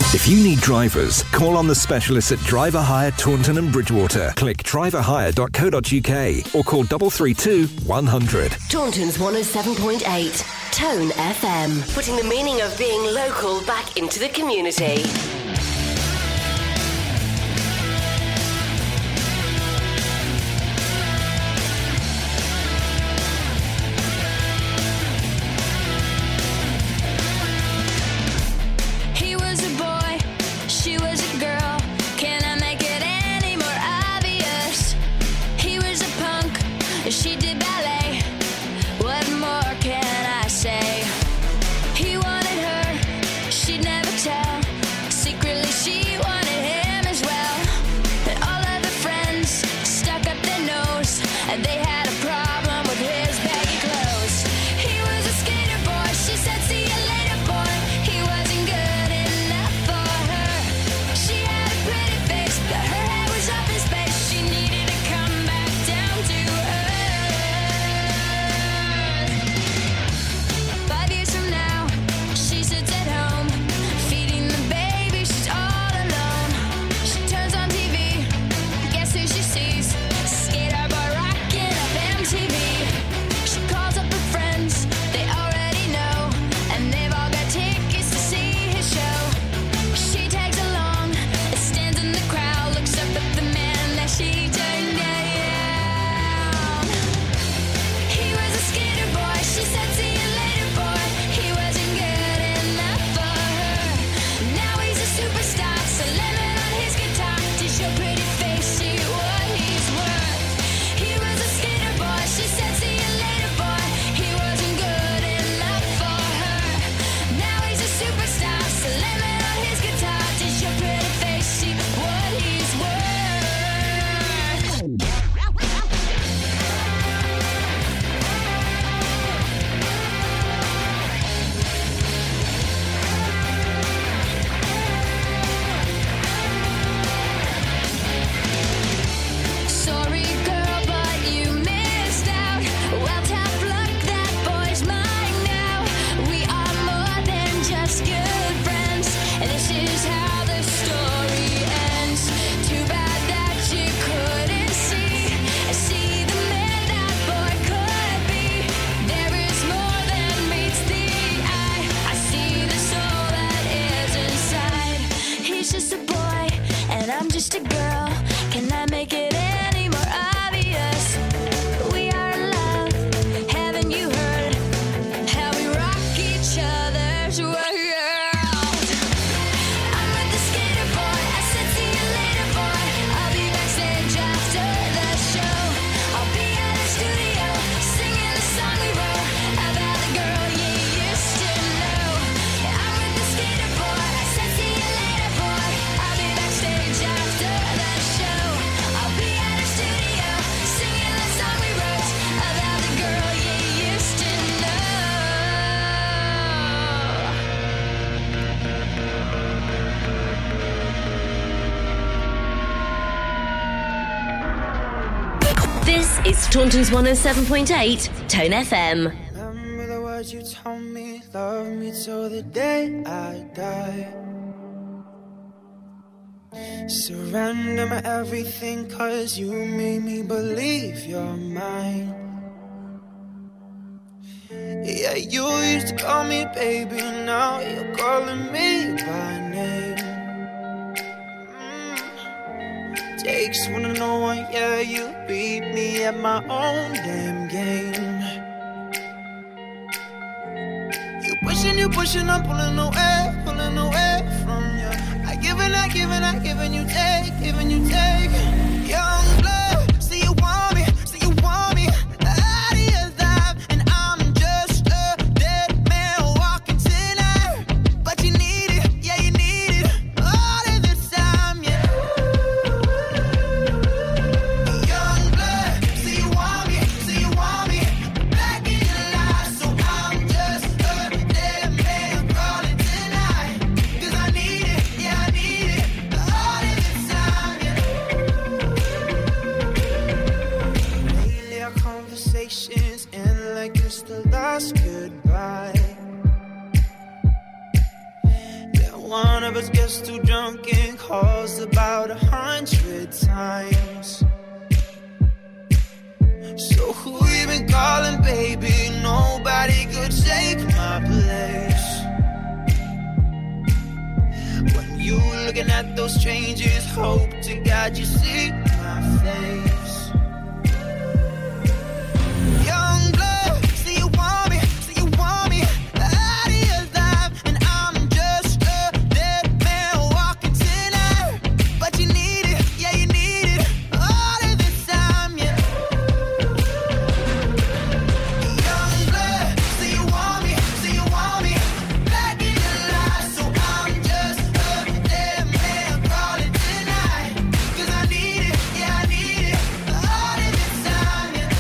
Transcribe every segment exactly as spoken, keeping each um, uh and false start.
If you need drivers, call on the specialists at Driver Hire Taunton and Bridgewater. Click driver hire dot co dot uk or call double three two one hundred. Taunton's one oh seven point eight. Tone F M. Putting the meaning of being local back into the community. Taunton's one oh seven point eight, Tone F M. Remember the words you told me, love me till the day I die. Surrender my everything, cause you made me believe you're mine. Yeah, you used to call me baby, now you're calling me by name. Takes one to know one, yeah, you beat me at my own damn game. You pushing, you pushing, I'm pulling away, pulling away from you. I give and I give and I give and you take, giving you take. Young blood, see you want me, see you want me. Out of your life, and I'm just a dead man walking tonight. But you need it, yeah, you need it all of the time, yeah. All of the gets too drunk and calls about a hundred times. So who you been calling, baby? Nobody could take my place. When you looking at those changes, hope to God you see my face. Young blood, see you want me, see you want me out of your life, and I'm just a dead man walking tonight. But you need it, yeah you need it all of the time, yeah. Young blood, see you want me, see you want me back in your life, so I'm just a dead man crawling tonight. 'Cause I need it, yeah I need it all of the time, yeah.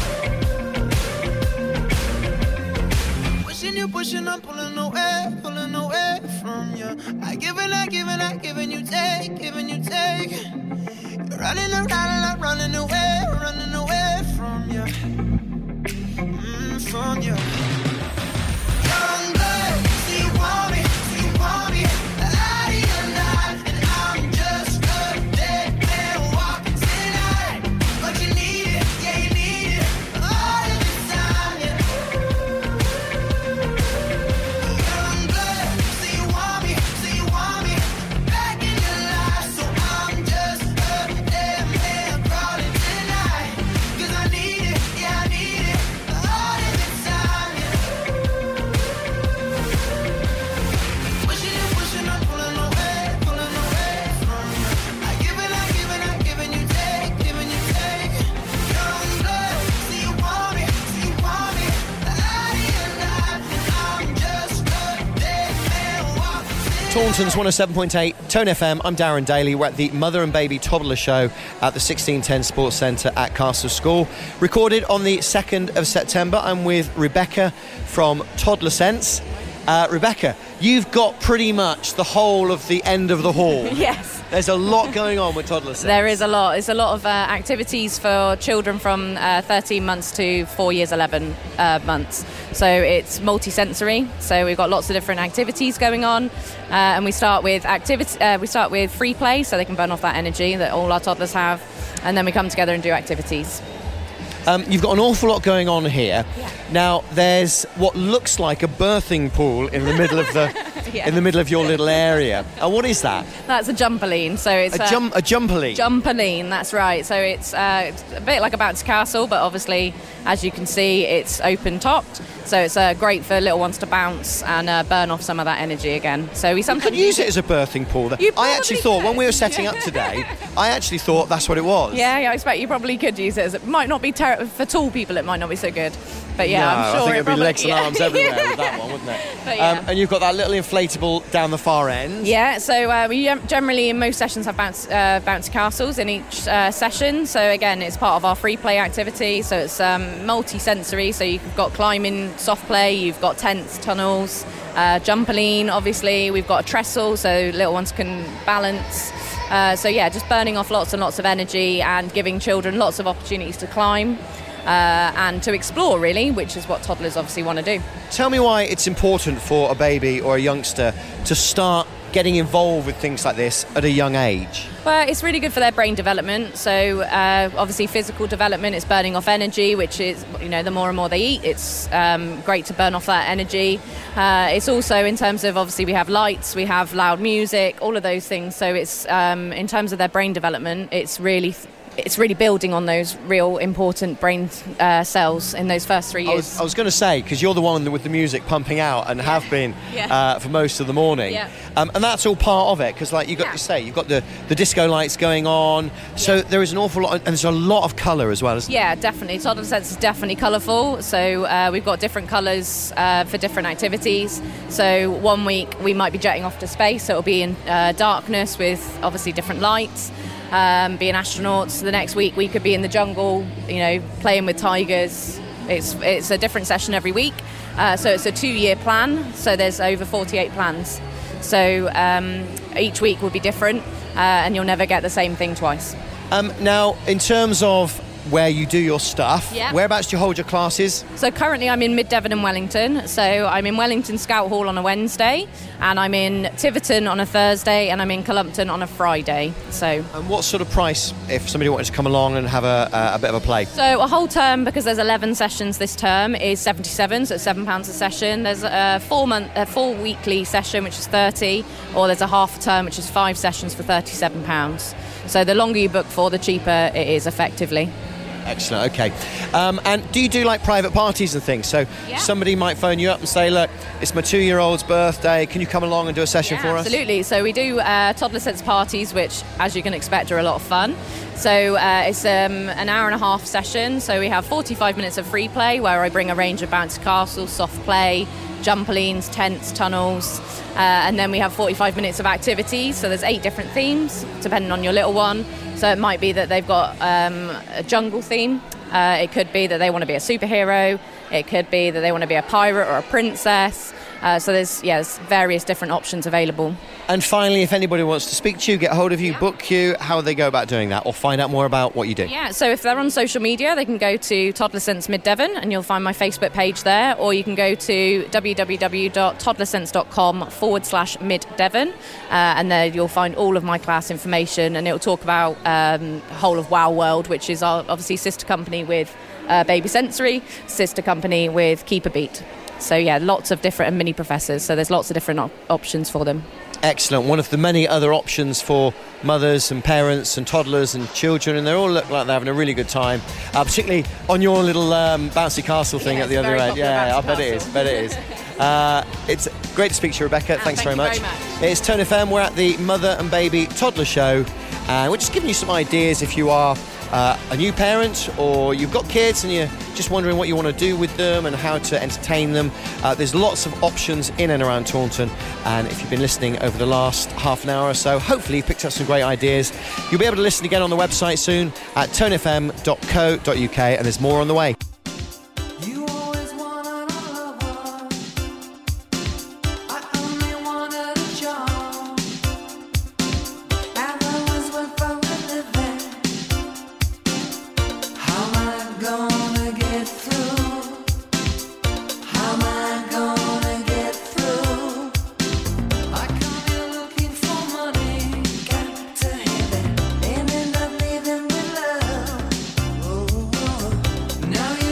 Pushing you, pushing, I'm pulling away, pulling away from you. I give and I give and I give and you take, giving you take. You're running around and I'm running away, running away from you, mm, from you. Young blood, see you want me, see you want me out of your life, and I'm just a dead man walking tonight. But you need it, yeah you need it all of the time, yeah. Young blood, see you want me, see you want me back in your life, so I'm just a dead man crawling tonight. 'Cause I need it, yeah I need it all of the time, yeah. Pushing you, pushing, I'm pulling away, pulling away from you. I give and I give and I give and you take, giving you take. Young blood, see you want me, see you want me out of your life, and I'm just a dead man walking. Taunton's one oh seven point eight, Tone F M. I'm Darren Daly. We're at the Mother and Baby Toddler Show at the sixteen ten Sports Centre at Castle School. Recorded on the second of September. I'm with Rebecca from Toddler Sense. Uh, Rebecca, you've got pretty much the whole of the end of the hall. Yes. There's a lot going on with Toddler Sense. There is a lot. It's a lot of uh, activities for children from uh, thirteen months to four years, eleven uh, months. So it's multi-sensory. So we've got lots of different activities going on, uh, and we start with activity. Uh, we start with free play, so they can burn off that energy that all our toddlers have, and then we come together and do activities. Um, you've got an awful lot going on here. Yeah. Now, there's what looks like a birthing pool in the middle of the Yeah. in the middle of your little area. And what is that? That's a jumperline. So it's A jump a jumperline. Jumperline, that's right. So it's, uh, it's a bit like a bouncy castle, but obviously, as you can see, it's open topped. So it's uh, great for little ones to bounce and uh, burn off some of that energy again. So we You sometimes could use it as a birthing pool. You I actually probably thought when we were could. setting up today, I actually thought that's what it was. Yeah, yeah, I expect you probably could use it. As it might not be ter- for tall people. It might not be so good, but yeah, no, I'm sure I think it it'd be probably, legs and yeah. arms everywhere with that one, wouldn't it? But yeah. Um, and you've got that little inflatable down the far end. Yeah, so uh, we gem- generally in most sessions have bounce, uh, bouncy castles in each uh, session. So again, it's part of our free play activity. So it's um, multi-sensory. So you've got climbing, soft play. You've got tents, tunnels, uh, jumperline. Obviously, we've got a trestle, so little ones can balance. Uh, so yeah, just burning off lots and lots of energy and giving children lots of opportunities to climb. Uh, and to explore, really, which is what toddlers obviously want to do. Tell me why it's important for a baby or a youngster to start getting involved with things like this at a young age. Well, it's really good for their brain development. So uh, obviously physical development, it's burning off energy, which is, you know, the more and more they eat, it's um, great to burn off that energy. Uh, it's also in terms of, obviously we have lights, we have loud music, all of those things. So it's um, in terms of their brain development, it's really... Th- It's really building on those real important brain uh, cells in those first three I years. was, I was going to say, because you're the one with the music pumping out and have been Yeah. uh, for most of the morning. Yeah. Um, and that's all part of it, because like you got Yeah. to say, you've got the, the disco lights going on. So Yeah. there is an awful lot, and there's a lot of colour as well, isn't Yeah, definitely. Toddler Sense is definitely colourful. So uh, we've got different colours uh, for different activities. So one week we might be jetting off to space, so it'll be in uh, darkness with obviously different lights. Um, being astronauts. The next week we could be in the jungle, you know, playing with tigers. It's it's a different session every week. Uh, so it's a two-year plan. So there's over forty-eight plans. So um, each week will be different, uh, and you'll never get the same thing twice. Um, now, in terms of where you do your stuff. Yeah. Whereabouts do you hold your classes? So currently I'm in Mid-Devon and Wellington. So I'm in Wellington Scout Hall on a Wednesday, and I'm in Tiverton on a Thursday, and I'm in Columpton on a Friday. So. And what sort of price if somebody wanted to come along and have a, a, a bit of a play? So a whole term, because there's eleven sessions this term, is seventy-seven, so it's seven pounds a session. There's a four month, a full weekly session which is thirty, or there's a half term which is five sessions for thirty-seven pounds. So the longer you book for, the cheaper it is effectively. Excellent, okay. Um, and do you do like private parties and things? So yeah. somebody might phone you up and say, look, it's my two-year-old's birthday, can you come along and do a session yeah, for us? Absolutely. So we do uh, toddler sense parties, which, as you can expect, are a lot of fun. So uh, it's um, an hour and a half session. So we have forty-five minutes of free play, where I bring a range of bouncy castles, soft play, jumpolines, tents, tunnels, uh, and then we have forty-five minutes of activities. So there's eight different themes, depending on your little one. So it might be that they've got um, a jungle theme. Uh, it could be that they want to be a superhero. It could be that they want to be a pirate or a princess. Uh, so there's yes, various different options available. And finally, if anybody wants to speak to you, get hold of you, Yeah. book you, how would they go about doing that, or find out more about what you do? Yeah, so if they're on social media, they can go to Toddler Sense Mid-Devon, and you'll find my Facebook page there, or you can go to www.toddlersense.com forward slash Mid-Devon, uh, and there you'll find all of my class information, and it'll talk about um, whole of Wow World, which is our obviously sister company with uh, Baby Sensory, sister company with Keep a Beat. So yeah, lots of different and mini professors, so there's lots of different op- options for them. Excellent. One of the many other options for mothers and parents and toddlers and children, and they all look like they're having a really good time, uh, particularly on your little um, bouncy castle thing Yeah, at the it's a other very end. popular Yeah, I bouncy bet it is. castle. Bet it is. Uh, it's great to speak to you, Rebecca. And Thanks thank very you much. very much. It's Tone F M. We're at the Mother and Baby Toddler Show, and we're just giving you some ideas if you are uh, a new parent or you've got kids and you're just wondering what you want to do with them and how to entertain them. Uh, there's lots of options in and around Taunton, and if you've been listening over the last half an hour or so, hopefully you've picked up some great ideas. You'll be able to listen again on the website soon at tone f m dot co dot u k, and there's more on the way. You always wanted a lover. I only wanted a job. And I was worth a living. How am I gonna get through? How am I gonna get through? I come here looking for money, got to have it, ended up leaving with love. Oh, now you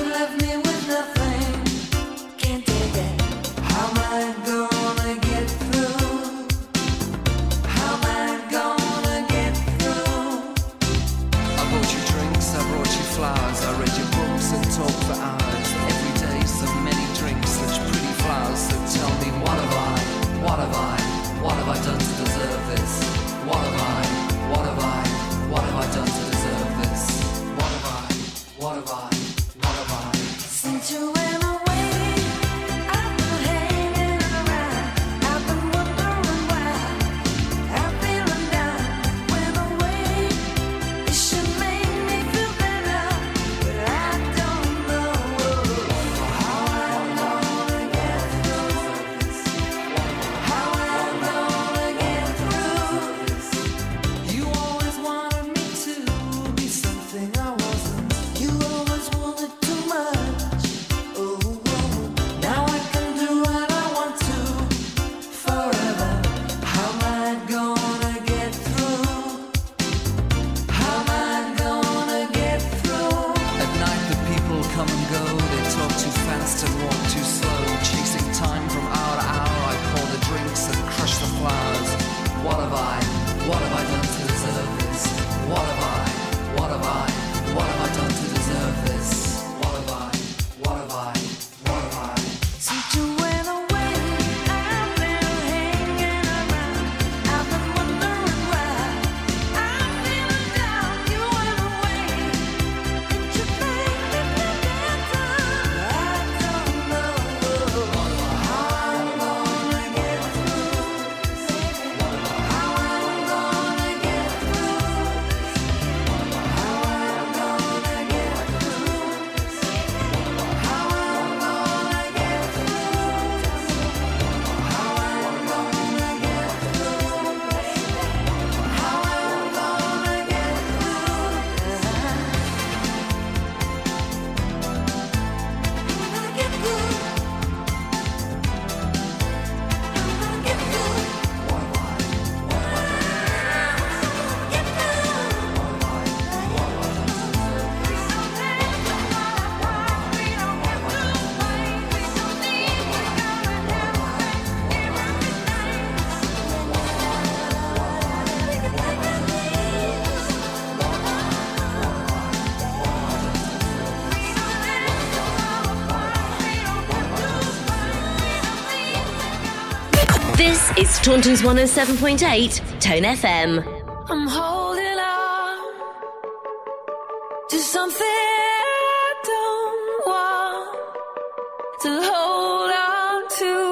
It's Taunton's one oh seven point eight Tone F M. I'm holding on to something I don't want to hold on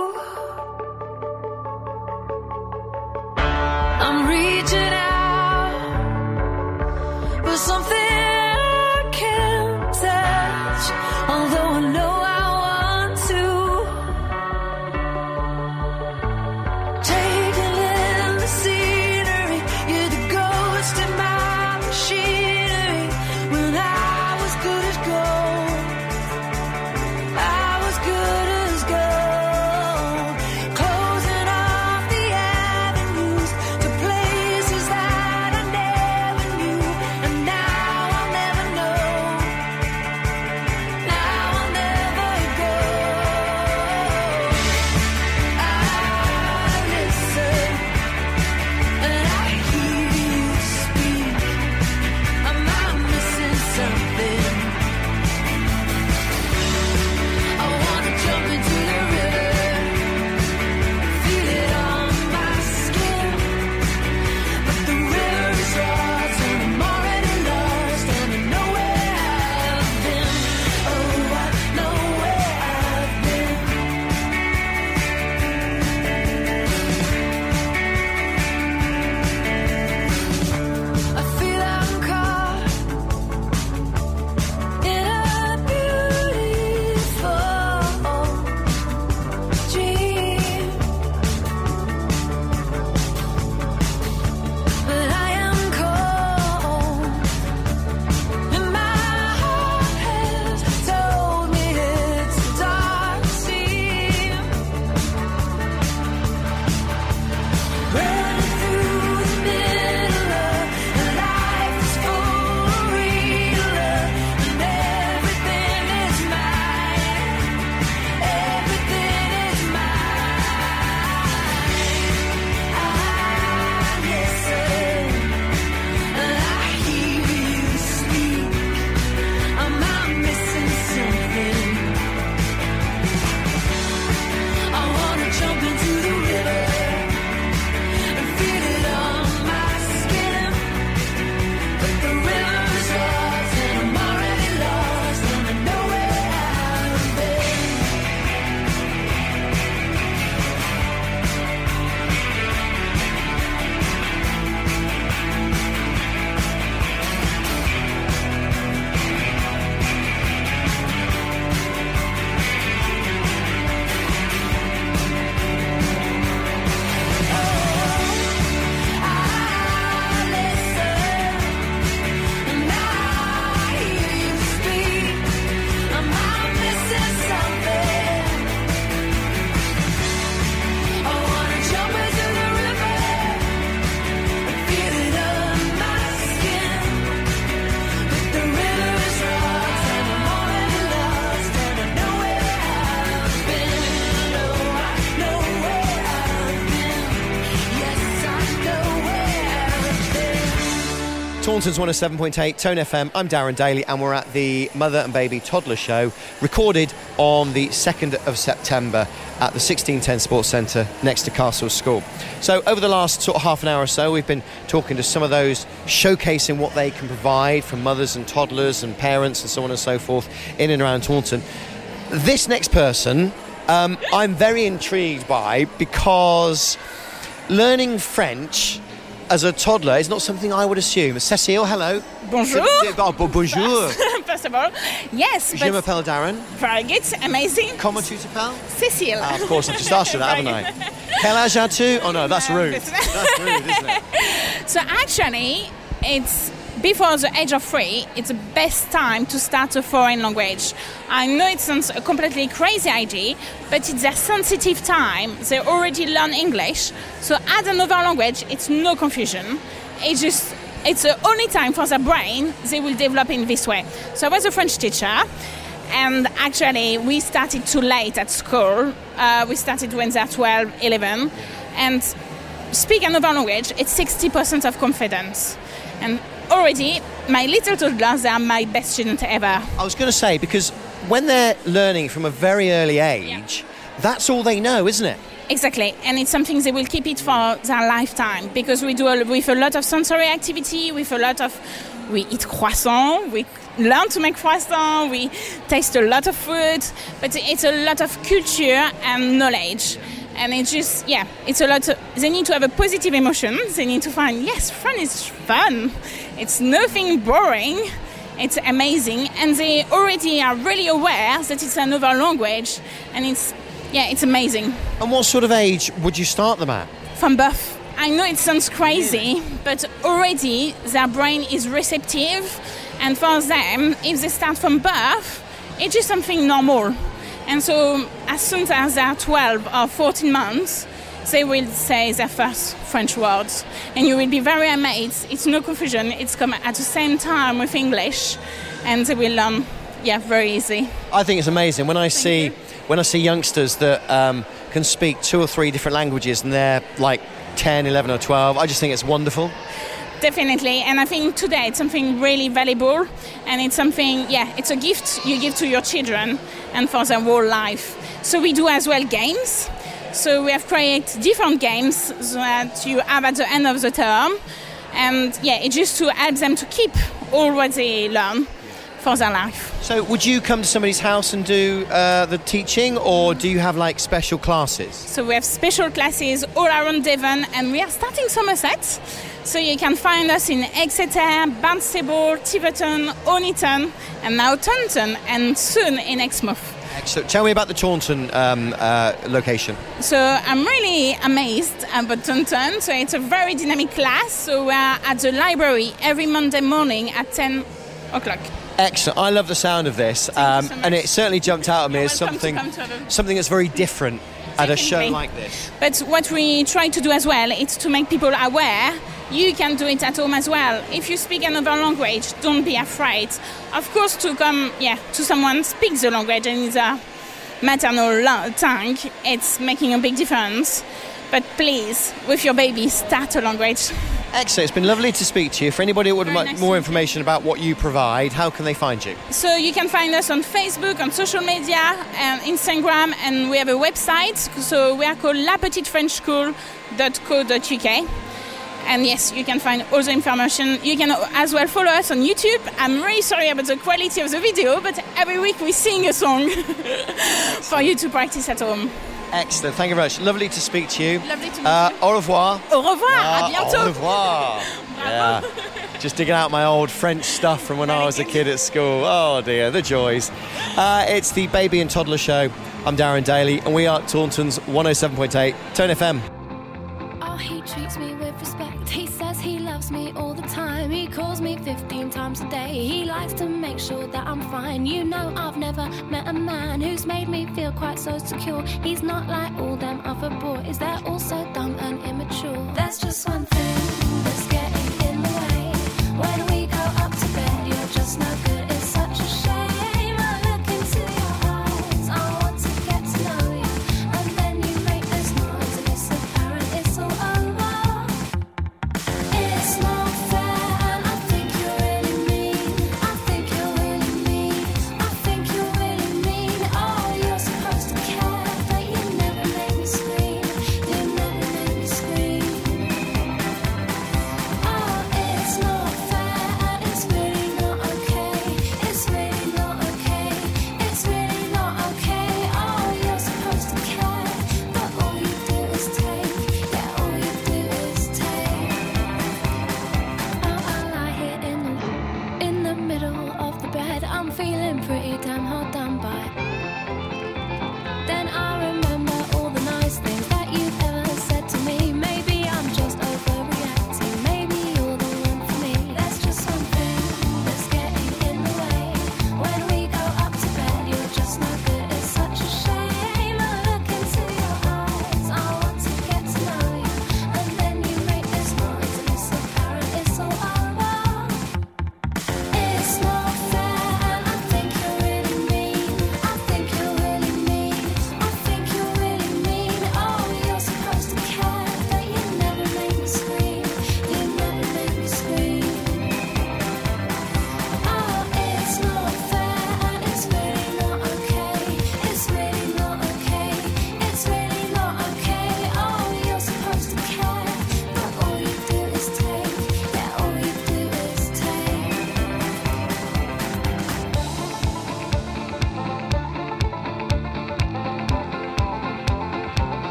to. I'm reaching out for something I can't touch, although I know I want to. Taking in the scenery, you're the ghost in my machinery. When I was good as gold, I was good as gold. Closing off the avenues to places that I never knew, and now I'll never know. Now I'll never go. I listen and I hear you speak. Am I missing something? I wanna jump into the river, feel it on my skin, but the river is lost and I'm already lost and I know where I've been. Oh, I know where I've been. I feel I'm caught in a beautiful dream, but I am cold, and my heart has told me it's a dark scene. Running through the middle of life is full of real love, and everything is mine. Everything is mine. I listen and I hear you speak. Am I missing something? I wanna jump into the river and feel it on my skin, but the river is lost and I'm already lost and I know where I've been. I listen and I hear you speak. Am I missing something? I wanna jump into the river and feel it on my skin, but the river is lost and I'm already lost and I know where I've been. Oh, I know where I've been. Yes, I know where I've been. Taunton's one oh seven point eight Tone F M. I'm Darren Daly, and we're at the Mother and Baby Toddler Show, recorded on the second of September at the sixteen ten Sports Centre next to Castle School. So over the last sort of half an hour or so, we've been talking to some of those, showcasing what they can provide for mothers and toddlers and parents and so on and so forth in and around Taunton. This next person, um, I'm very intrigued by, because learning French as a toddler is not something I would assume. Cécile, hello. Bonjour. Oh, bo- bonjour. First of all, yes, Je but m'appelle Darren. very good, amazing. Comment tu t'appelles? Cécile. Ah, of course, I've just asked you that, haven't I? Quel âge as-tu? Oh no, that's rude. That's rude, isn't it? So actually, it's before the age of three, it's the best time to start a foreign language. I know it sounds a completely crazy idea, but it's a sensitive time. They already learn English, so add another language, it's no confusion. It's just, it's the only time for their brain they will develop in this way. So I was a French teacher, and actually we started too late at school. Uh, we started when they're twelve, eleven, and speak another language, it's sixty percent of confidence. And already, my little toddlers, they are my best students ever. I was going to say, because when they're learning from a very early age, that's all they know, isn't it? Exactly, and it's something they will keep it for their lifetime, because we do a, with a lot of sensory activity, with a lot of, we eat croissant, we learn to make croissant, we taste a lot of food, but it's a lot of culture and knowledge. And it's just, yeah, it's a lot of, they need to have a positive emotion. They need to find, yes, fun is fun. It's nothing boring. It's amazing. And they already are really aware that it's another language. And it's, yeah, it's amazing. And what sort of age would you start them at? From birth. I know it sounds crazy, but already their brain is receptive. And for them, if they start from birth, it's just something normal. And so as soon as they're twelve or fourteen months, they will say their first French words. And you will be very amazed. It's no confusion. It's come at the same time with English. And they will learn, yeah, very easy. I think it's amazing. When I Thank see you. when I see youngsters that um, can speak two or three different languages and they're like ten, eleven or twelve, I just think it's wonderful. Definitely, and I think today it's something really valuable, and it's something, yeah, it's a gift you give to your children and for their whole life. So we do as well games. So we have created different games that you have at the end of the term, and yeah, it's just to help them to keep all what they learn for their life. So would you come to somebody's house and do uh, the teaching, or do you have like special classes? So we have special classes all around Devon, and we are starting Somerset. So you can find us in Exeter, Barnstable, Tiverton, Oniton, and now Taunton, and soon in Exmouth. Excellent. Tell me about the Taunton um, uh, location. So I'm really amazed about Taunton. So it's a very dynamic class. So we're at the library every Monday morning at ten o'clock. Excellent. I love the sound of this, um, you so much. and it certainly jumped out at me You're as welcome to something come to have a- something that's very different at a show Definitely. like this. But what we try to do as well is to make people aware. You can do it at home as well. If you speak another language, don't be afraid. Of course, to come, yeah, to someone speaks the language and it's a maternal la- tongue, it's making a big difference. But please, with your baby, start a language. Excellent. It's been lovely to speak to you. For anybody who would Very like nice more to information about what you provide, how can they find you? So you can find us on Facebook, on social media, and Instagram, and we have a website. So we are called la petite french school dot co dot u k. And yes, you can find all the information. You can as well follow us on YouTube. I'm really sorry about the quality of the video, but every week we sing a song for you to practice at home. Excellent. Thank you very much. Lovely to speak to you. Lovely to meet Uh, you. au revoir. Au revoir, Ah, à bientôt. Au revoir. Yeah. Just digging out my old French stuff from when I was a kid at school. Oh dear, the joys. Uh, it's the Baby and Toddler Show. I'm Darren Daly, and we are Taunton's one oh seven point eight Tone F M. Oh, he treats me with respect. He says he loves me all the time. He calls me fifteen times a day. He likes to make sure that I'm fine. You know, I've never met a man who's made me feel quite so secure. He's not like all them other boys. They're all so dumb and immature. There's just one thing that's getting in the way. When we go up to bed, you're just no good. It's such a shame. I look into your eyes. I want to get to know you. And then you make this noise and it's apparent it's all over. It's not fair and I think you're really mean. I think you're really mean. I think you're really mean. Oh, you're supposed to care, but you never make me scream. You never make me scream.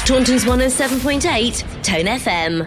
Taunton's one oh seven point eight, Tone F M.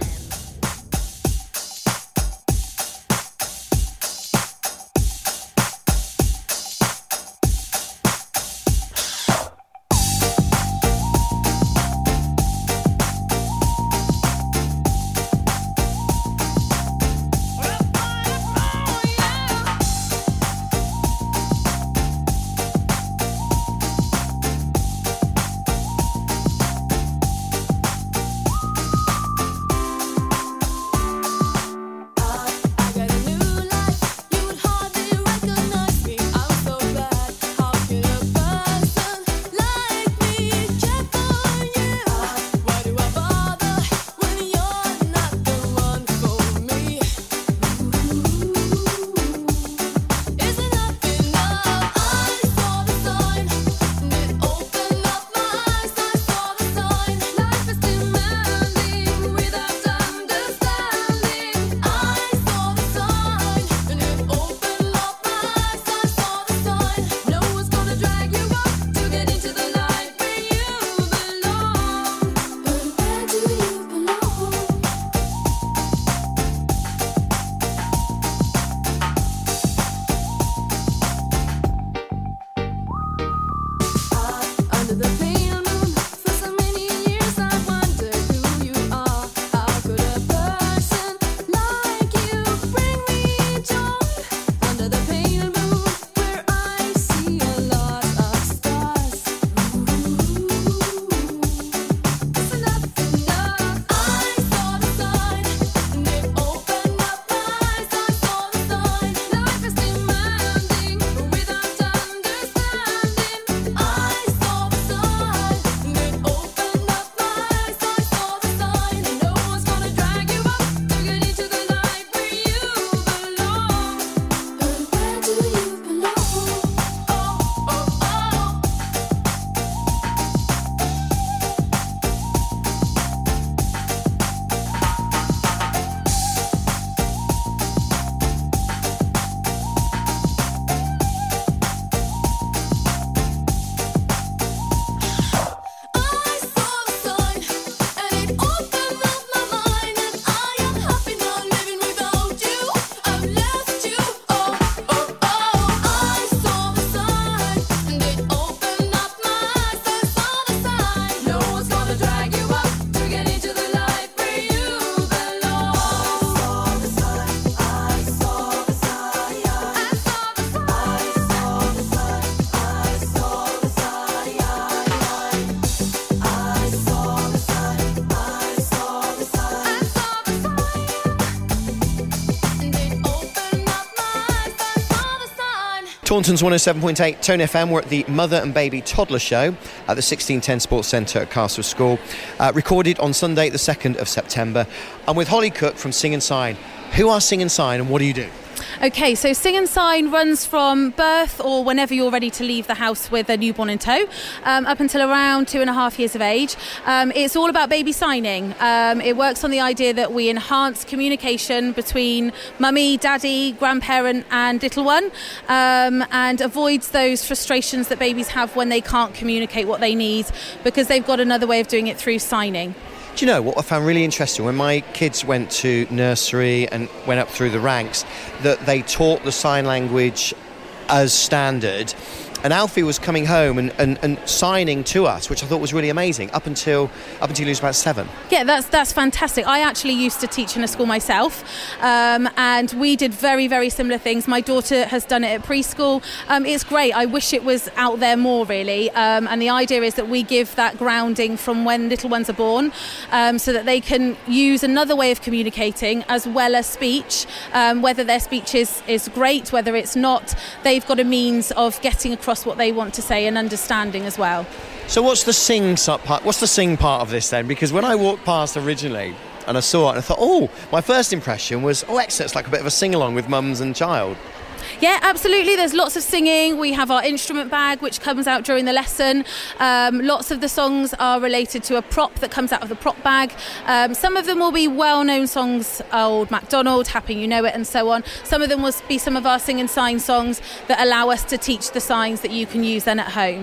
Taunton's one oh seven point eight Tone F M. We're at the Mother and Baby Toddler Show at the sixteen ten Sports Centre at Castle School. Uh, recorded on Sunday, the second of September. I'm with Holly Cook from Sing and Sign. Who are Sing and Sign and what do you do? Okay, so Sing and Sign runs from birth or whenever you're ready to leave the house with a newborn in tow, um, up until around two and a half years of age. Um, it's all about baby signing. Um, it works on the idea that we enhance communication between mummy, daddy, grandparent and little one, um, and avoids those frustrations that babies have when they can't communicate what they need because they've got another way of doing it through signing. Do you know what I found really interesting? When my kids went to nursery and went up through the ranks, that they taught the sign language as standard. And Alfie was coming home and, and, and signing to us, which I thought was really amazing, up until up until he was about seven. Yeah, that's that's fantastic. I actually used to teach in a school myself, um, and we did very, very similar things. My daughter has done it at preschool. Um, it's great. I wish it was out there more, really. Um, and the idea is that we give that grounding from when little ones are born, um, so that they can use another way of communicating as well as speech. Um, whether their speech is, is great, whether it's not, they've got a means of getting across what they want to say and understanding as well. So what's the sing part? What's the sing part of this then? Because when I walked past originally and I saw it and I thought, oh, my first impression was, oh, excellent, it's like a bit of a sing-along with mums and child. Yeah, absolutely. There's lots of singing. We have our instrument bag, which comes out during the lesson. Um, lots of the songs are related to a prop that comes out of the prop bag. Um, some of them will be well-known songs, Old MacDonald, Happy You Know It, and so on. Some of them will be some of our Sing and Sign songs that allow us to teach the signs that you can use then at home.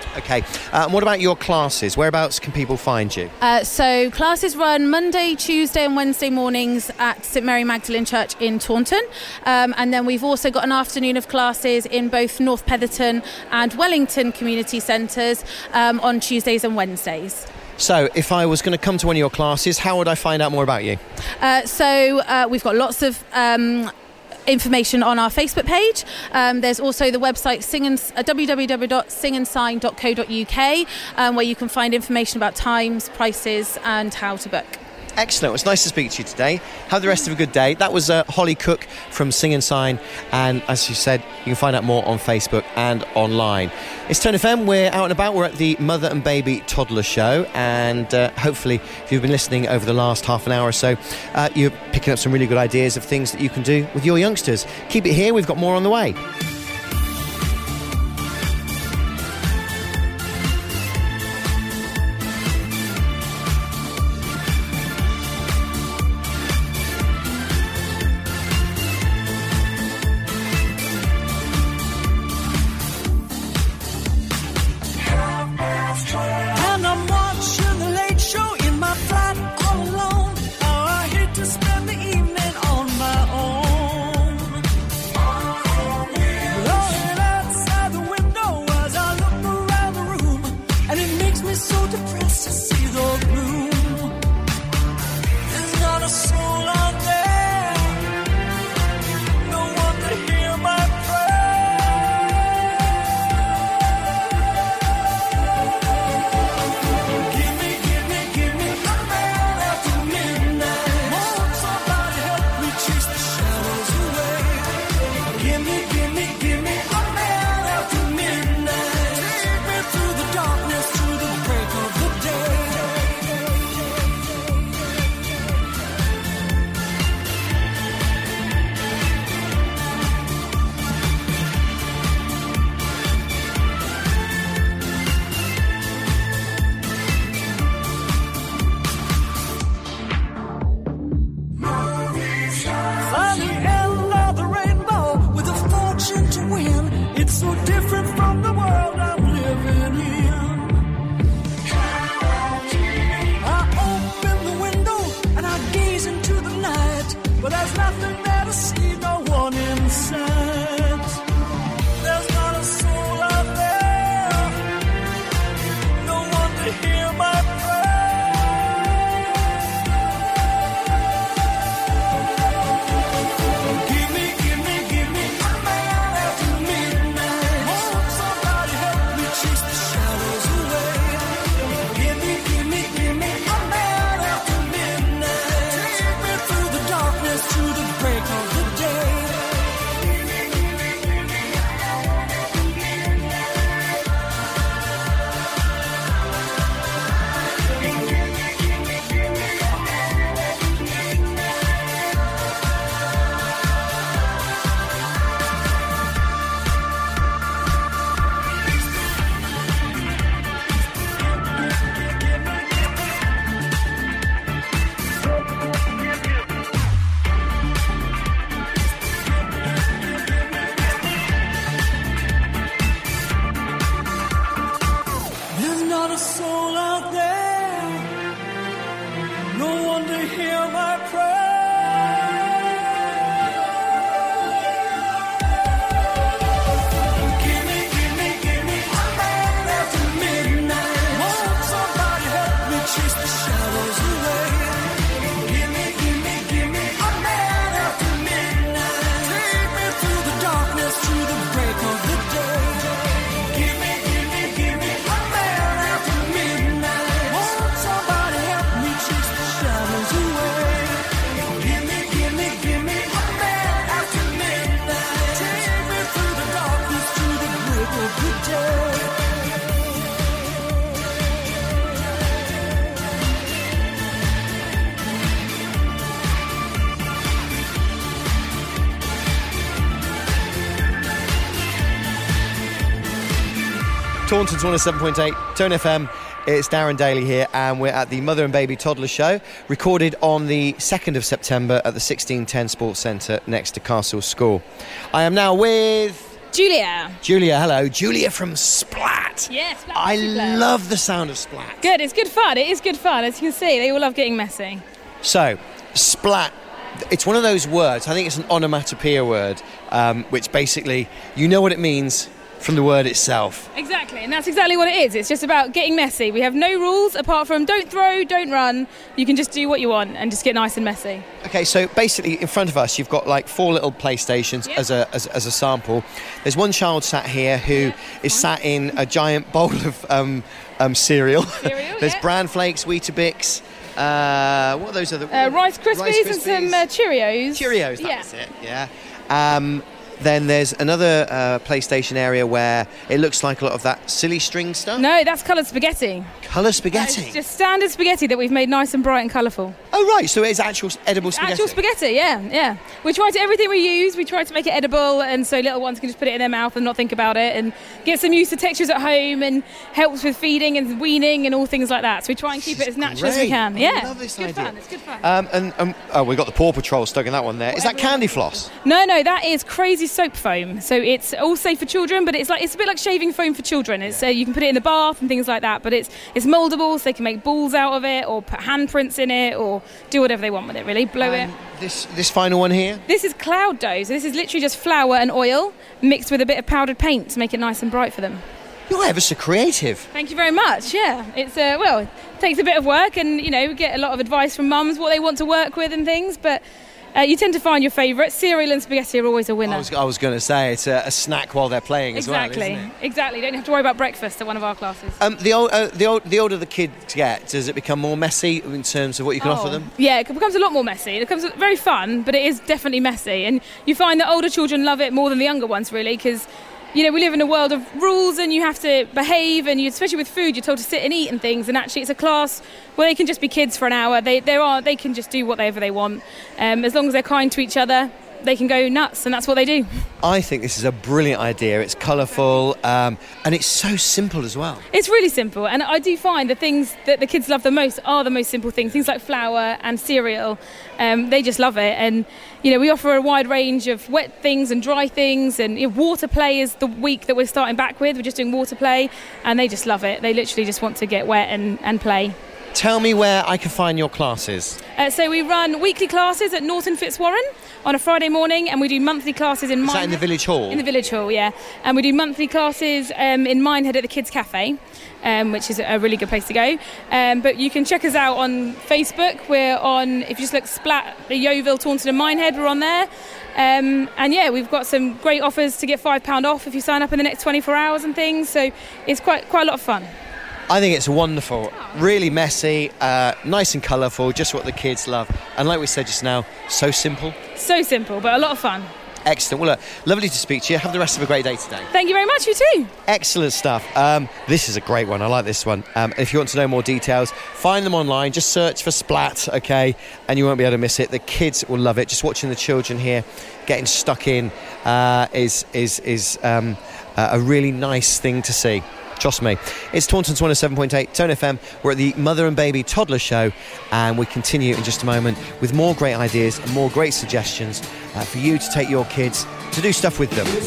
Okay, uh, and what about your classes? Whereabouts can people find you? Uh, so classes run Monday, Tuesday and Wednesday mornings at St Mary Magdalene Church in Taunton. Um, and then we've also got an afternoon of classes in both North Petherton and Wellington community centres um, on Tuesdays and Wednesdays. So, if I was going to come to one of your classes, how would I find out more about you? Uh, so uh, we've got lots of Um, information on our Facebook page. Um, there's also the website sing and, uh, w w w dot sing and sign dot co dot u k um, where you can find information about times, prices and how to book. Excellent. Well, it's nice to speak to you today. Have the rest of a good day. That was uh, Holly Cook from Sing and Sign, and as you said, you can find out more on Facebook and online. It's Tone F M. We're out and about. We're at the Mother and Baby Toddler Show, and uh, hopefully if you've been listening over the last half an hour or so, uh, you're picking up some really good ideas of things that you can do with your youngsters. Keep it here. We've got more on the way. And I'm watching the late show in my flat all alone. Oh, I hate to spend the evening on my own. Looking outside the window as I look around the room, and it makes me so depressed to see the gloom. There's not a soul out there, no one to hear my prayer. It's so different from the world I'm living in. I open the window and I gaze into the night, but there's nothing there to see, no one in sight. There's not a soul out there, no one to hear my prayer. Give me, give me, give me a man after midnight. Won't somebody help me chase the shadows away? Give me, give me, give me a man after midnight. Take me through the darkness to the break of the day. There's not a soul out there, no one to hear my prayer. Give me, give me, give me a man after midnight. Won't somebody help me chase the shadows away? Give me, give me, give me a man after midnight. Take me through the darkness to the break of the day. Give me, give me, give me a man after midnight. Won't somebody help me chase the shadows away? Give me, give me, give me a man after midnight. Take me through the darkness to the break of the day. Taunton's one oh seven point eight, Tone F M. It's Darren Daly here, and we're at the Mother and Baby Toddler Show, recorded on the second of September at the sixteen ten Sports Centre next to Castle School. I am now with Julia. Julia, hello. Julia from Splat. Yes, Splat I Multiplayer. love the sound of Splat. Good, it's good fun. It is good fun. As you can see, they all love getting messy. So, Splat, it's one of those words, I think it's an onomatopoeia word, um, which basically, you know what it means from the word itself. Exactly, and that's exactly what it is. It's just about getting messy. We have no rules apart from don't throw, don't run. You can just do what you want and just get nice and messy. Okay, so basically in front of us you've got like four little PlayStations Yeah. as a as, as a sample. There's one child sat here who Yeah, is sat in a giant bowl of um, um, cereal. Cereal, There's yeah. Bran Flakes, Weetabix, uh, what are those other... Uh, Rice Krispies, Rice and some Krispies. uh, Cheerios. Cheerios, Yeah. that's it, yeah. Um, then there's another uh, PlayStation area where it looks like a lot of that silly string stuff. No, that's coloured spaghetti. Colour spaghetti. It's just standard spaghetti that we've made nice and bright and colourful. Oh, right, so it's actual edible spaghetti. Actual spaghetti, yeah, yeah. We try to, everything we use, we try to make it edible, and so little ones can just put it in their mouth and not think about it, and get some used to textures at home, and helps with feeding and weaning and all things like that. So we try and keep it as natural as we Great. can. I Yeah, love this it's good idea. fun. It's good fun. Um, and um, oh, we've got the Paw Patrol stuck in that one there. Is that candy floss? No, no, that is crazy soap foam. So it's all safe for children, but it's like it's a bit like shaving foam for children. It's uh, you can put it in the bath and things like that. But it's it's mouldable, so they can make balls out of it, or put handprints in it, or do whatever they want with it. Really, blow it. This this final one here? This is cloud dough. So this is literally just flour and oil mixed with a bit of powdered paint to make it nice and bright for them. You're ever so creative. Thank you very much. Yeah, it's uh, well, it takes a bit of work, and you know, we get a lot of advice from mums what they want to work with and things, but. Uh, you tend to find your favourite. Cereal and spaghetti are always a winner. I was, I was going to say it's a, a snack while they're playing exactly. as well, isn't it? Exactly. Don't have to worry about breakfast at one of our classes. Um, the, old, uh, the, old, the older the kids get, does it become more messy in terms of what you can Oh. offer them? Yeah, it becomes a lot more messy. It becomes very fun, but it is definitely messy. And you find that older children love it more than the younger ones, really, because you know we live in a world of rules, and you have to behave, and you, especially with food, you're told to sit and eat and things. And actually, it's a class where they can just be kids for an hour. They there are they can just do whatever they want, um, as long as they're kind to each other. They can go nuts, and that's what they do. I think this is a brilliant idea. It's colourful, um, and it's so simple as well. It's really simple, and I do find the things that the kids love the most are the most simple things. Things like flour and cereal, um, they just love it. And you know, we offer a wide range of wet things and dry things, and you know, water play is the week that we're starting back with. We're just doing water play, and they just love it. They literally just want to get wet and, and play. Tell me where I can find your classes. Uh, so we run weekly classes at Norton Fitzwarren on a Friday morning, and we do monthly classes in Is Minehead. that in the Village Hall? In the Village Hall, yeah. And we do monthly classes um, in Minehead at the Kids Cafe, um, which is a really good place to go. Um, but you can check us out on Facebook. We're on, if you just look Splat, the Yeovil, Taunton and Minehead, we're on there. Um, and yeah, we've got some great offers to get five pounds off if you sign up in the next twenty-four hours and things. So it's quite quite a lot of fun. I think it's wonderful, really messy, uh, nice and colourful, just what the kids love. And like we said just now, so simple. So simple, but a lot of fun. Excellent. Well, look, lovely to speak to you. Have the rest of a great day today. Thank you very much, you too. Excellent stuff. Um, this is a great one. I like this one. Um, if you want to know more details, find them online. Just search for Splat, okay, and you won't be able to miss it. The kids will love it. Just watching the children here getting stuck in uh, is is is um, a really nice thing to see. Trust me. It's Taunton's one oh seven point eight Tone F M. We're at the Mother and Baby Toddler Show, and we continue in just a moment with more great ideas and more great suggestions uh, for you to take your kids to do stuff with them.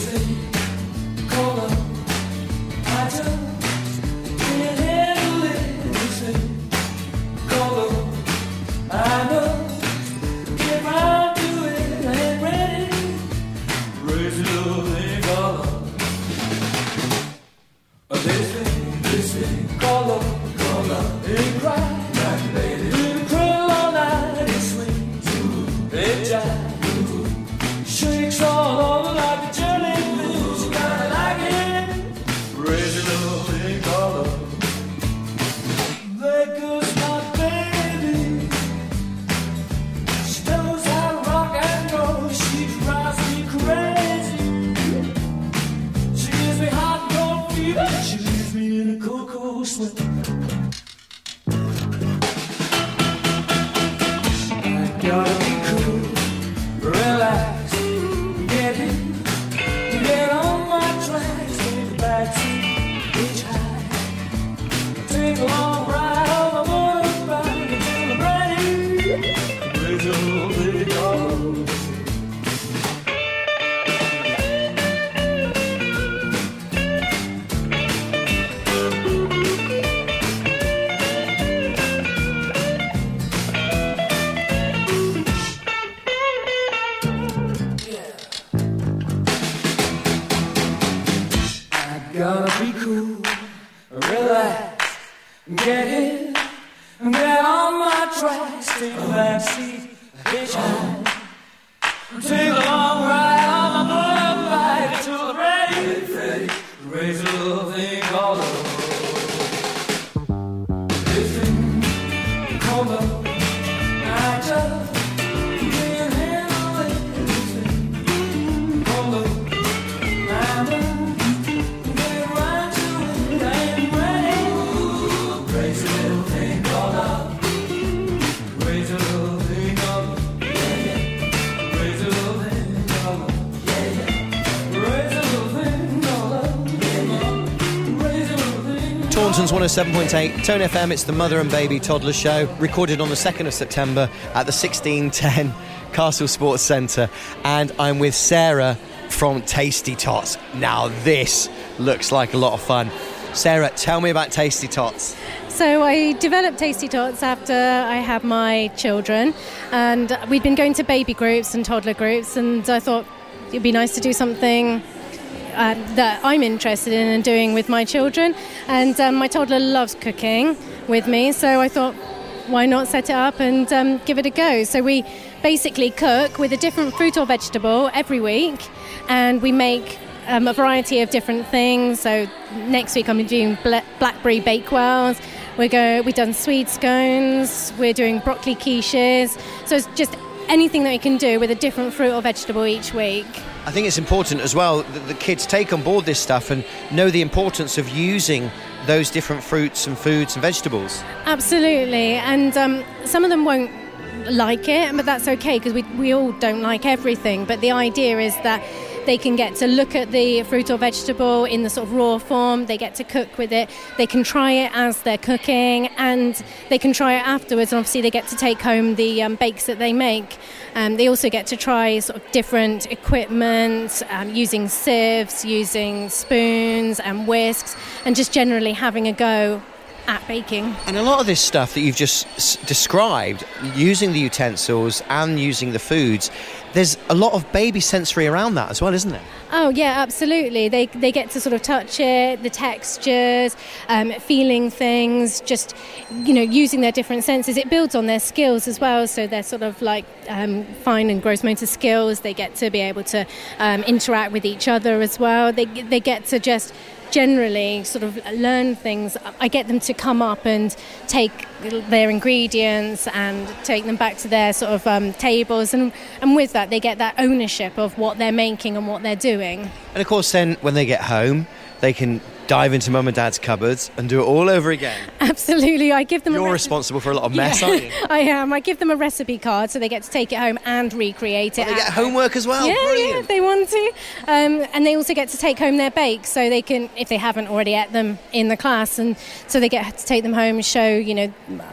Shakes all over like a jellyfish. You gotta like it. Crazy little thing called love. There goes my baby. She knows how to rock and roll. She drives me crazy. She gives me hot and cold fever. She leaves me in a cocoa sweat. I gotta be cool, relax, get in, get on my tracks, take the backseat, hitchhike, take a long ride on my motorbike until I'm ready. Crazy little thing called love. Take a long ride on my motorbike to the Freddie, Freddie, raise a little thing called love. This thing called love. I just can't handle it. This thing called love. I'm done. Get right to it. I am ready. Raise a little thing called love. Raise a little thing called love. Raise a little thing called love. Raise a little thing called love. Raise a little thing. Taunton's one oh seven point eight, Tone F M, it's the Mother and Baby Toddler Show, recorded on the second of September at the sixteen ten Castle Sports Centre. And I'm with Sarah from Tasty Tots. Now this looks like a lot of fun. Sarah, tell me about Tasty Tots. So I developed Tasty Tots after I had my children, and we'd been going to baby groups and toddler groups, and I thought it'd be nice to do something uh, that I'm interested in and doing with my children. And um, my toddler loves cooking with me, so I thought, why not set it up and um, give it a go? So we basically cook with a different fruit or vegetable every week, and we make um, a variety of different things. So next week I'm doing bla- blackberry bakewells. We're go. We've done sweet scones. We're doing broccoli quiches. So it's just anything that we can do with a different fruit or vegetable each week. I think it's important as well that the kids take on board this stuff and know the importance of using those different fruits and foods and vegetables. Absolutely, and um, some of them won't like it, but that's okay because we, we all don't like everything. But the idea is that they can get to look at the fruit or vegetable in the sort of raw form, they get to cook with it, they can try it as they're cooking, and they can try it afterwards, and obviously they get to take home the um, bakes that they make. Um, they also get to try sort of different equipment, um, using sieves, using spoons and whisks, and just generally having a go at baking. And a lot of this stuff that you've just s- described, using the utensils and using the foods, there's a lot of baby sensory around that as well, isn't there? Oh yeah, absolutely. They they get to sort of touch it, the textures, um, feeling things, just, you know, using their different senses. It builds on their skills as well, so they're sort of like um, fine and gross motor skills. They get to be able to um, interact with each other as well. They they get to just generally sort of learn things. I get them to come up and take their ingredients and take them back to their sort of um, tables, and, and with that they get that ownership of what they're making and what they're doing. And of course then when they get home they can dive into mum and dad's cupboards and do it all over again. Absolutely. I give them You're a recipe. responsible for a lot of mess, Yeah, aren't you? I am. I give them a recipe card so they get to take it home and recreate it. Oh, they get at home. homework as well? Yeah, Brilliant. yeah, if they want to. Um, and they also get to take home their bakes, so they can, if they haven't already ate them in the class, and so they get to take them home and show, you know,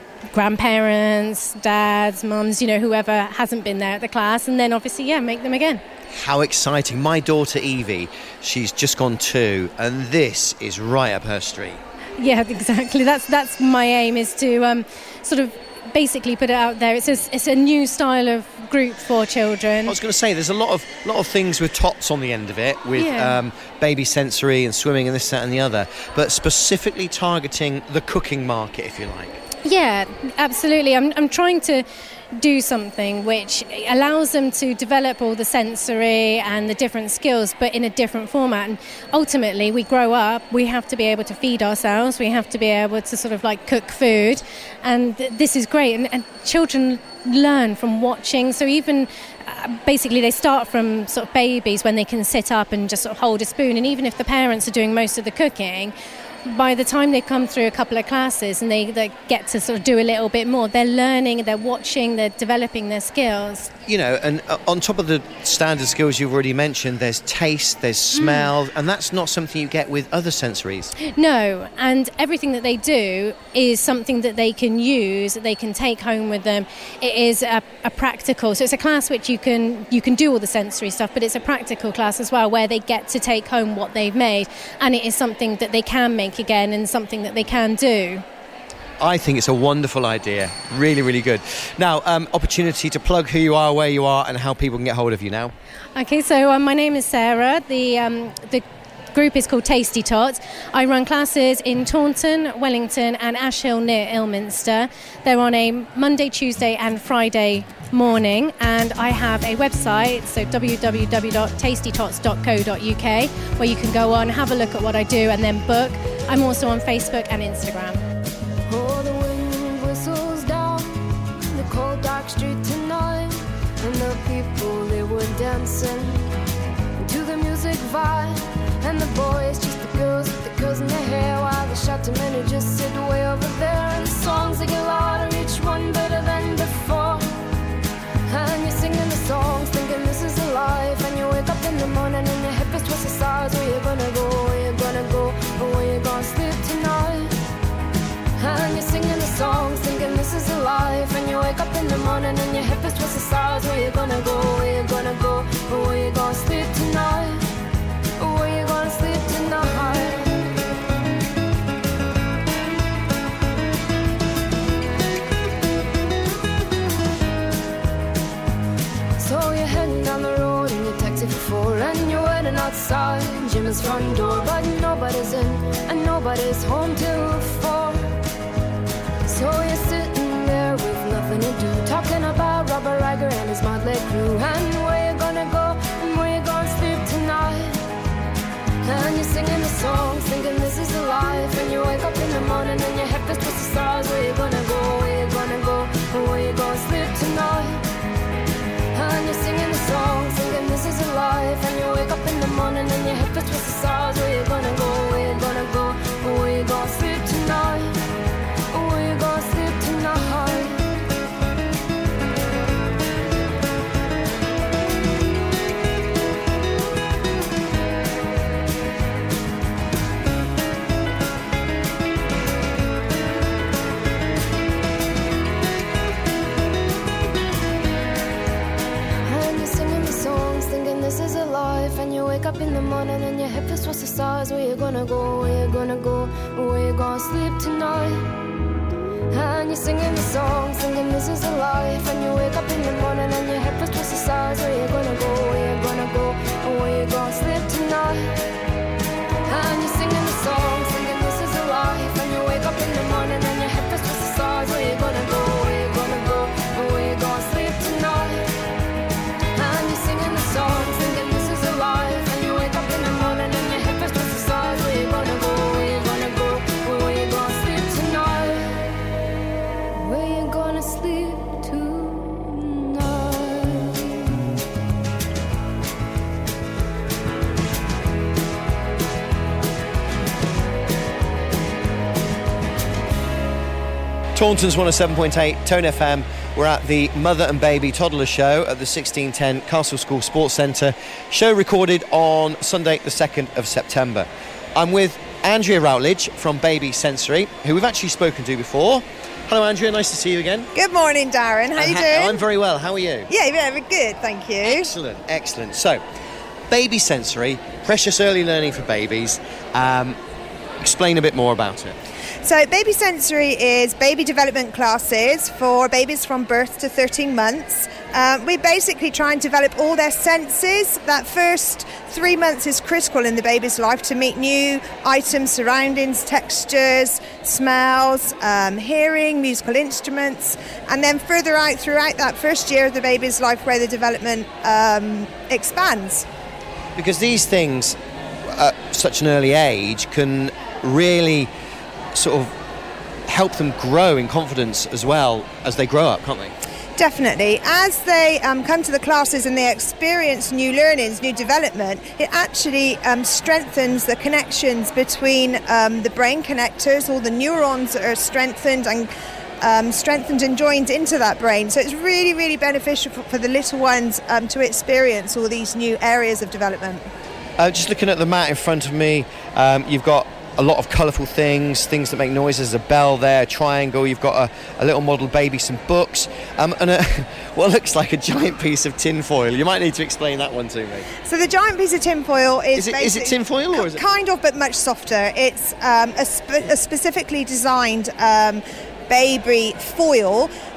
grandparents, dads, mums, you know, whoever hasn't been there at the class, and then obviously, yeah, make them again. How exciting. My daughter Evie, she's just gone two, and this is right up her street. Yeah, exactly. That's that's my aim, is to um, sort of basically put it out there. It's a, it's a new style of group for children. I was going to say, there's a lot of lot of things with tots on the end of it, with Yeah. um, baby sensory and swimming and this, that and the other, but specifically targeting the cooking market, if you like. Yeah, absolutely. I'm I'm trying to do something which allows them to develop all the sensory and the different skills, but in a different format. And ultimately, we grow up, we have to be able to feed ourselves, we have to be able to sort of like cook food, and th- this is great. And, and children learn from watching, so even uh, basically they start from sort of babies when they can sit up and just sort of hold a spoon, and even if the parents are doing most of the cooking, by the time they come through a couple of classes and they, they get to sort of do a little bit more, they're learning, they're watching, they're developing their skills. You know, and uh, on top of the standard skills you've already mentioned, there's taste, there's smell, and that's not something you get with other sensories. No, and everything that they do is something that they can use, that they can take home with them. It is a, a practical, so it's a class which you can you can do all the sensory stuff, but it's a practical class as well, where they get to take home what they've made, and it is something that they can make again and something that they can do. I think it's a wonderful idea. Really, really good. Now, um, opportunity to plug who you are, where you are, and how people can get hold of you now. Okay, so um, my name is Sarah. The um, the group is called Tasty Tots. I run classes in Taunton, Wellington and Ash Hill near Ilminster. They're on a Monday, Tuesday and Friday morning, and I have a website, so w w w dot tasty tots dot co dot u k, where you can go on, have a look at what I do and then book. I'm also on Facebook and Instagram. Oh, the wind whistles down the cold dark street tonight, and the people, they were dancing to the music vibe, and the boys just the girls with the girls in their hair, while the shouting men who just sit way over there, and the songs they get louder, each one better than before, and you're singing the songs thinking this is a life, and you wake up in the morning and your hip is twisted sides. Where you gonna go, where you gonna go, or where you gonna sleep tonight? And you're singing the songs thinking this is a life, and you wake up in the morning and your hip is twisted sides. Where you gonna go, where you gonna go, or where you gonna sleep tonight, or where you gonna sleep tonight? So you're heading down the road in your taxi for four, and you're waiting outside Jim's front door, but nobody's in and nobody's home till four. So you're sitting there with nothing to do, talking about Robert Riger and his motley crew, and where you gonna go and where you gonna sleep tonight. And you're singing the songs thinking this is a life, and you wake up in the morning and your head is twisted stars. Where you gonna go, where you gonna go, and where you gonna sleep tonight. And you're singing the songs thinking this is a life, and you wake up in the morning and your hip is twisted stars. Where you gonna go, where you gonna go, and where you gonna sleep tonight, or where you gonna sleep tonight. This is a life, and you wake up in the morning and your hip is twisted stars. Where you gonna go, where you gonna go, where you gonna sleep tonight. And you're singing the song, singing this is a life, and you wake up in the morning and your hip is twisted stars. Where you gonna go, where you gonna go, where you gonna sleep tonight. And you're singing the song, singing this is a life, and you wake up in the morning and your hip is twisted stars. Where you gonna go, where you gonna go, where you gonna sleep tonight. And you're singing the song, thinking this is a life, and you wake up in the morning and your hip is twisted stars. Where you gonna go, where you gonna go, where you gonna sleep tonight, where you gonna sleep Taunton's one oh seven point eight, Tone F M. We're at the Mother and Baby Toddler Show at the sixteen ten Castle School Sports Centre. Show recorded on Sunday the second of September. I'm with Andrea Routledge from Baby Sensory, who we've actually spoken to before. Hello Andrea, nice to see you again. Good morning Darren, how are you ha- doing? I'm very well, how are you? Yeah, very good, thank you. Excellent, excellent. So, Baby Sensory, precious early learning for babies. Um, explain a bit more about it. So Baby Sensory is baby development classes for babies from birth to thirteen months. Um, we basically try and develop all their senses. That first three months is critical in the baby's life to meet new items, surroundings, textures, smells, um, hearing, musical instruments, and then further out throughout that first year of the baby's life where the development um, expands. Because these things at such an early age can really sort of help them grow in confidence as well as they grow up, can't they? Definitely. As they um, come to the classes and they experience new learnings, new development, it actually um, strengthens the connections between um, the brain connectors. All the neurons are strengthened and um, strengthened and joined into that brain. So it's really, really beneficial for, for the little ones um, to experience all these new areas of development. Uh, just looking at the mat in front of me, um, you've got a lot of colourful things, things that make noises, a bell there, a triangle, you've got a, a little model baby, some books, um, and a, what looks like a giant piece of tin foil. You might need to explain that one to me. So the giant piece of tin foil is Is it, is it tin foil or is it? Kind of, but much softer. It's um, a, spe- a specifically designed um, baby foil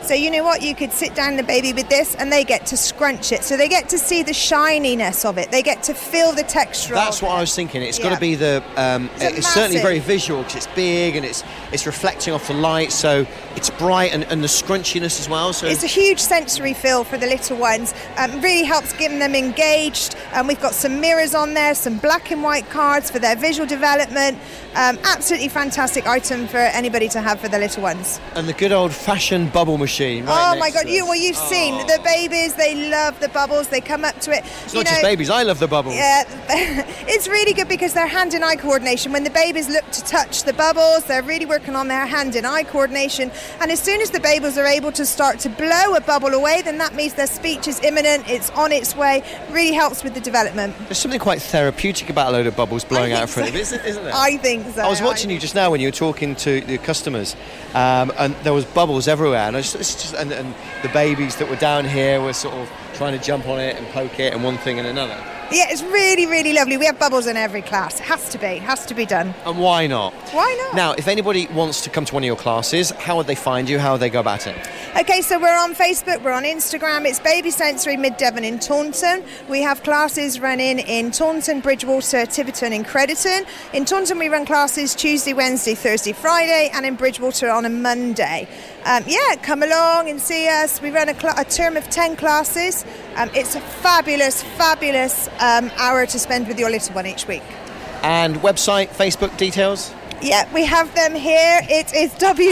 So you know what? You could sit down the baby with this and they get to scrunch it. So they get to see the shininess of it. They get to feel the texture That's of what it. I was thinking. It's Yeah. got to be the... Um, It's it's a certainly massive- very visual because it's big and it's it's reflecting off the light, so it's bright, and, and the scrunchiness as well. So It's a huge sensory feel for the little ones. Um, really helps getting them engaged. Um, we've got some mirrors on there, some black and white cards for their visual development. Um, absolutely fantastic item for anybody to have for the little ones. And the good old-fashioned bubble machine. Right oh next my God! to You us. well, you've seen the babies. They love the bubbles. They come up to it. It's you not just know, babies. I love the bubbles. Yeah, it's really good because their hand and eye coordination. When the babies look to touch the bubbles, they're really working on their hand and eye coordination. And as soon as the babies are able to start to blow a bubble away, then that means their speech is imminent. It's on its way. Really helps with the development. There's something quite therapeutic about a load of bubbles blowing out in front so. of it, isn't, isn't there? I think so. I was watching you just now when you were talking to the customers, um, and there was bubbles everywhere, and, I just, it's just, and, and the babies that were down here were sort of trying to jump on it and poke it and one thing and another. Yeah, it's really, really lovely. We have bubbles in every class. It has to be. Has to be done. And why not? Why not? Now, if anybody wants to come to one of your classes, how would they find you? How would they go about it? Okay, so we're on Facebook, we're on Instagram. It's Baby Sensory Mid Devon in Taunton. We have classes running in Taunton, Bridgewater, Tiverton and Crediton. In Taunton we run classes Tuesday, Wednesday, Thursday, Friday, and in Bridgewater on a Monday. Um, yeah, come along and see us. We run a, cl- a term of ten classes. Um, it's a fabulous, fabulous um, hour to spend with your little one each week. And website, Facebook details? Yeah, we have them here. It is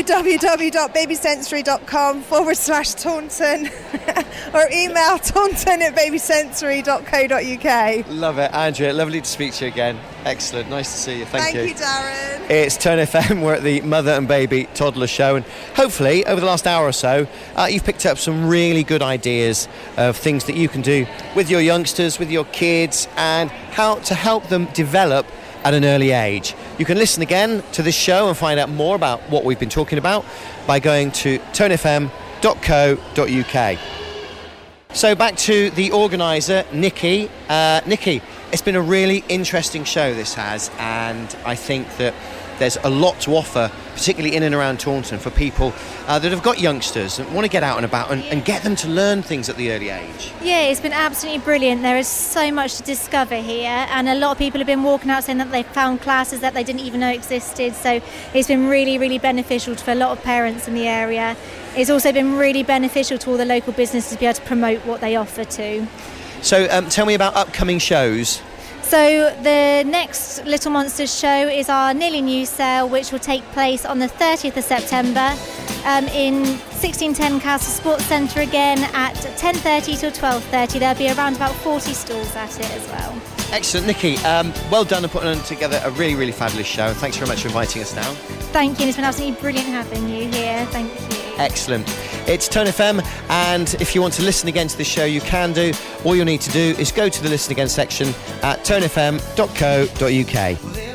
www.babysensory.com forward slash Taunton or email taunton at babysensory.co.uk. Love it. Andrea, lovely to speak to you again. Excellent. Nice to see you. Thank, Thank you, Darren. It's Tone F M. We're at the Mother and Baby Toddler Show, and hopefully over the last hour or so uh, you've picked up some really good ideas of things that you can do with your youngsters, with your kids, and how to help them develop at an early age. You can listen again to this show and find out more about what we've been talking about by going to tone f m dot co dot u k. So back to the organiser, Nikki. Uh, Nikki, it's been a really interesting show, this has, and I think that there's a lot to offer, particularly in and around Taunton, for people uh, that have got youngsters and want to get out and about and, and get them to learn things at the early age. Yeah, it's been absolutely brilliant. There is so much to discover here, and a lot of people have been walking out saying that they've found classes that they didn't even know existed. So it's been really, really beneficial for a lot of parents in the area. It's also been really beneficial to all the local businesses to be able to promote what they offer too. So um, tell me about upcoming shows. So the next Little Monsters show is our Nearly New sale, which will take place on the thirtieth of September um, in sixteen ten Castle Sports Centre again at ten thirty till twelve thirty. There'll be around about forty stalls at it as well. Excellent, Nikki. Um, well done on putting together a really, really fabulous show. Thanks very much for inviting us down. Thank you, it's been absolutely brilliant having you here. Thank you. Excellent. It's Tone F M, and if you want to listen again to this show, you can do. All you'll need to do is go to the Listen Again section at tone f m dot co dot u k.